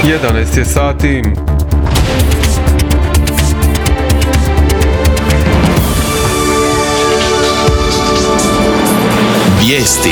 11 je sati. Vijesti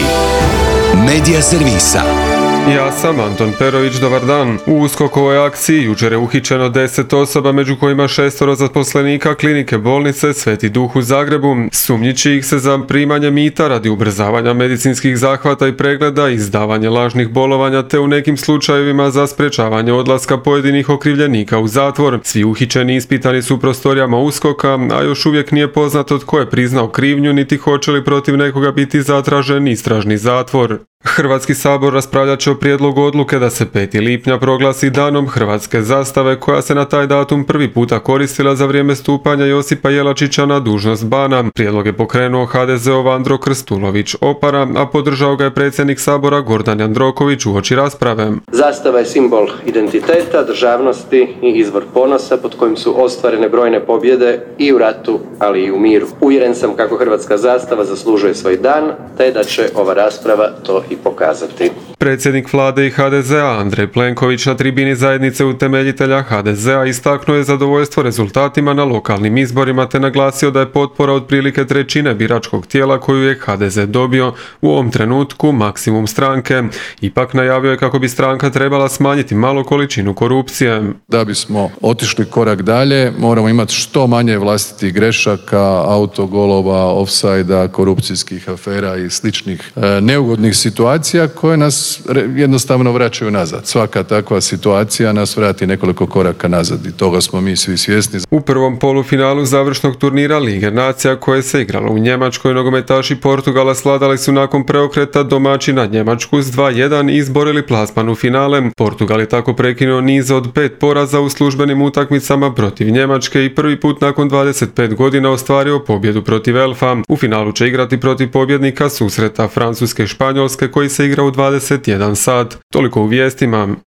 Medija servisa. Ja sam Anton Perović, dobar dan. U USKOK-ovoj akciji jučer je uhićeno 10 osoba, među kojima 6 zaposlenika klinike bolnice Sveti Duh u Zagrebu. Sumnjiči ih se za primanje mita radi ubrzavanja medicinskih zahvata i pregleda, izdavanje lažnih bolovanja te u nekim slučajevima za sprečavanje odlaska pojedinih okrivljenika u zatvor. Svi uhićeni ispitani su u prostorijama USKOK-a, a još uvijek nije poznato tko je priznao krivnju niti hoće li protiv nekoga biti zatražen istražni zatvor. Hrvatski sabor raspravljat će o prijedlogu odluke da se 5. lipnja proglasi danom hrvatske zastave, koja se na taj datum prvi puta koristila za vrijeme stupanja Josipa Jelačića na dužnost bana. Prijedlog je pokrenuo HDZ-ov Andro Krstulović Opara, a podržao ga je predsjednik sabora Gordan Jandroković uoči rasprave. Zastava je simbol identiteta, državnosti i izvor ponosa pod kojim su ostvarene brojne pobjede i u ratu, ali i u miru. Uvjeren sam kako hrvatska zastava zaslužuje svoj dan, te da će ova rasprava to i pokazati. Predsjednik vlade i HDZ-a Andrej Plenković na tribini zajednice utemeljitelja HDZ-a istaknuo je zadovoljstvo rezultatima na lokalnim izborima te naglasio da je potpora otprilike trećine biračkog tijela koju je HDZ dobio u ovom trenutku maksimum stranke. Ipak najavio je kako bi stranka trebala smanjiti malo količinu korupcije. Da bismo otišli korak dalje, moramo imati što manje vlastitih grešaka, autogolova, ofsajda, korupcijskih afera i sličnih neugodnih situacija koje nas jednostavno vraćaju nazad. Svaka takva situacija nas vrati nekoliko koraka nazad i toga smo mi svi svjesni. U prvom polufinalu završnog turnira Lige nacija koje se igralo u Njemačkoj, nogometaši Portugala svladali su nakon preokreta domaćina Njemačku s 2:1 i izborili plasman u finale. Portugal je tako prekinuo niz od 5 poraza u službenim utakmicama protiv Njemačke i prvi put nakon 25 godina ostvario pobjedu protiv Elfa. U finalu će igrati protiv pobjednika susreta Francuske i Španjolske koji se igra u 21 sat. Toliko u vijestima.